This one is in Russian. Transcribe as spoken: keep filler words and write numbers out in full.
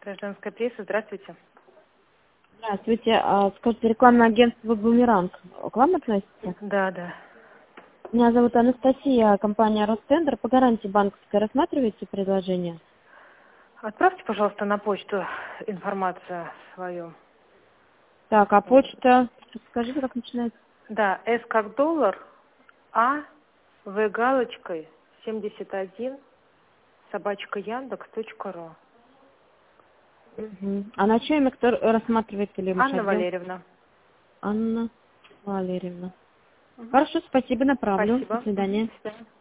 Гражданская пресса, здравствуйте. Здравствуйте. А, скажите, рекламное агентство «Бумеранг» к вам относится? Да, да. Меня зовут Анастасия, компания «Ростендер». По гарантии банковской рассматриваете предложение? Отправьте, пожалуйста, на почту информацию свою. Так, а почта, скажите, как начинается? Да, С как доллар, А, В галочкой, семьдесят один, собачка Яндекс точка ру. Угу. А на чье имя кто рассматривает или Анна отдел? Валерьевна. Анна Валерьевна. Мгм. Хорошо, спасибо, направлю. До Спасибо. Мгм. свидания. До свидания.